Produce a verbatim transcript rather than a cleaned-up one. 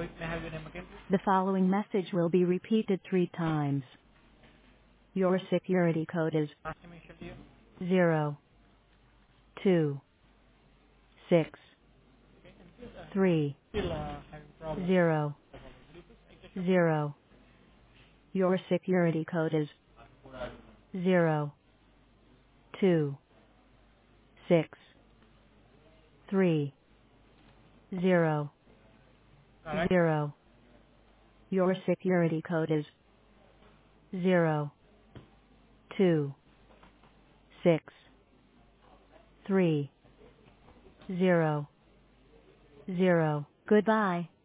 May I have your name again, please? The following message will be repeated three times. Your security code is Last name initial to you. zero two six Okay, and please, uh, three still uh, having problem. zero Will you please exit your phone? zero. Your security code is zero two six three zero Alright. zero. Your security code is zero two six three zero zero. Goodbye.